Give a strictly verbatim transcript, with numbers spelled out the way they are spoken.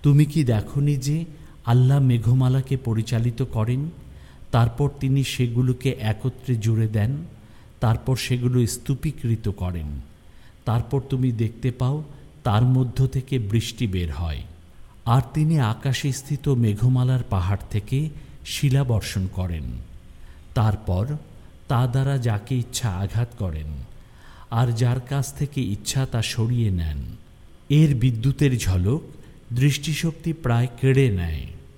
তুমি কি দেখনি যে আল্লাহ মেঘমালাকে পরিচালিত করেন, তারপর তিনি সেগুলোকে একত্রে জুড়ে দেন, তারপর সেগুলো স্তূপীকৃত করেন, তারপর তুমি দেখতে পাও তার মধ্য থেকে বৃষ্টি বের হয়। আর তিনি আকাশে স্থিত মেঘমালার পাহাড় থেকে শিলা বর্ষণ করেন, তারপর তা দ্বারা যাকে ইচ্ছা আঘাত করেন, আর যার কাছ থেকে ইচ্ছা তা সরিয়ে নেন। এর বিদ্যুতের ঝলক দৃষ্টিশক্তি প্রায় কেড়ে নেয়।